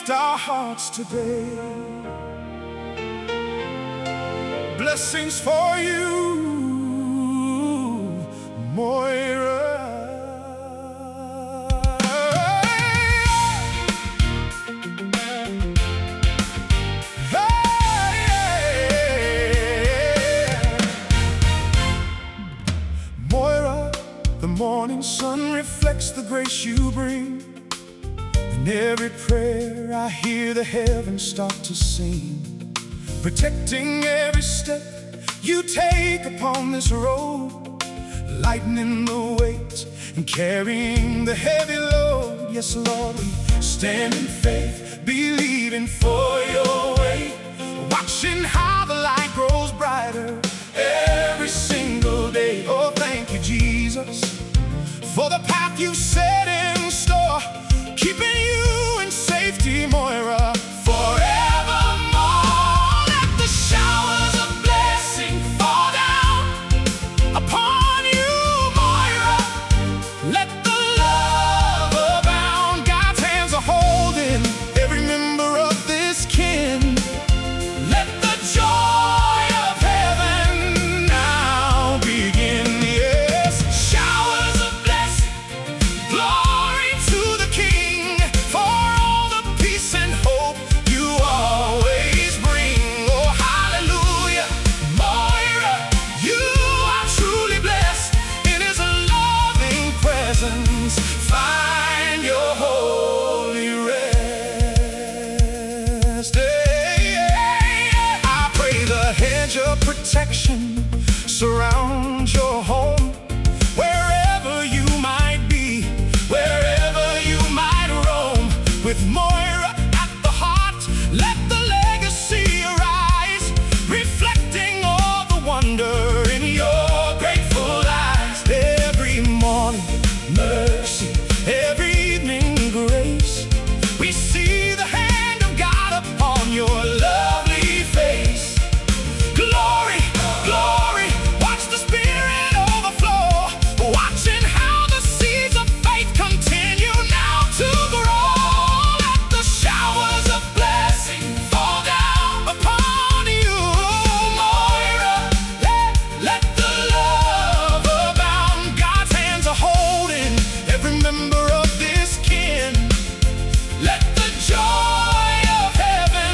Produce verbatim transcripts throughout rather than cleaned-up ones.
lift our hearts today. Blessings for you, Moira. Moira, the morning sun reflects the grace you bring. In every prayer I hear the heavens start to sing, protecting every step you take upon this road, lightening the weight and carrying the heavy load. Yes, Lord, we stand in faith, believing for your way, watching how the light grows brighter every single day. Oh, thank you, Jesus, for the path you've set in store, keeping you in safety, Moira, forevermore. Let the showers of blessing fall down upon you, Moira. Let the love abound. God's hands are holding every member of this kin. Let the joy of heaven now begin. Yes, showers of blessing, glory to the King, for all the peace and hope you always bring. Oh, hallelujah, Moira, you are truly blessed. In His loving presence, find your holy rest. I pray the hedge of protection surrounds your home, wherever you might be, wherever you might roam. With Moira at the heart, let the legacy arise, reflecting all the wonder in your grateful eyes. Every morning, mercy, every evening, grace. We see the hand of God upon your lovely face. Glory, glory, watch the Spirit overflow, watching how the seeds of faith continue now to grow. Let the showers of blessing fall down upon you, Moira. Let, let the love abound. God's hands are holding every member of this kin. Let the joy of heaven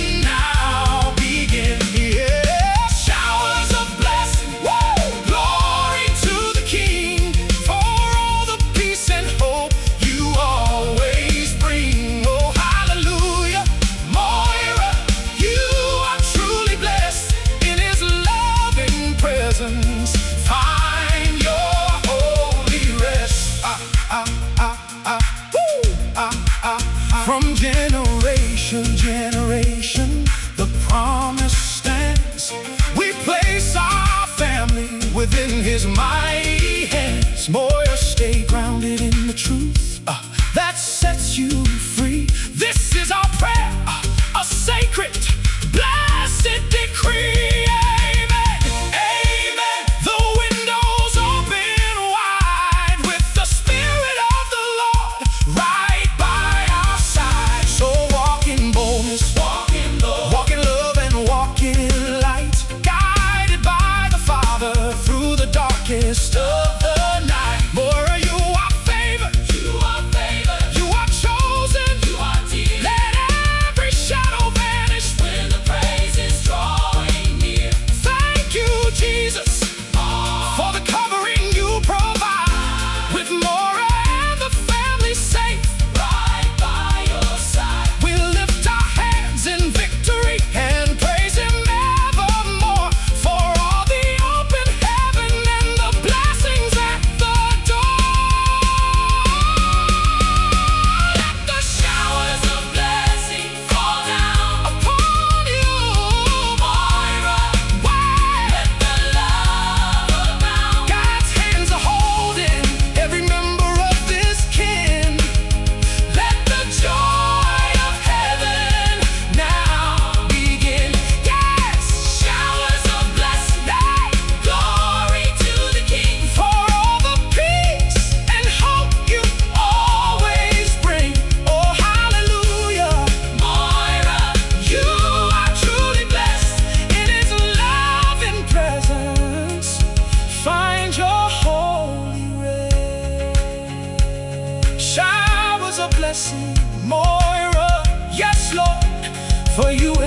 now begin. Yeah, showers of blessing, whoa, glory to the King, for all the peace and hope you always bring. Oh, hallelujah, Moira, you are truly blessed. In His loving presence, find your holy rest. Ah, ah, ah, ah, woo, ah, ah, ah. From generation to generation, the promise stands. We place our family within His mighty hands. Moira, stay grounded in the truth uh, that sets you free. This is our prayer, uh, a sacred, blessed decree. Amen, amen. The windows open wide with the Spirit of the Lord right by our side. So walk in boldness, walk in love, walk in love and walk in light, guided by the Father through the darkest of the night. Moira, you are favored, you are favored, you are chosen, you are dear. Let For you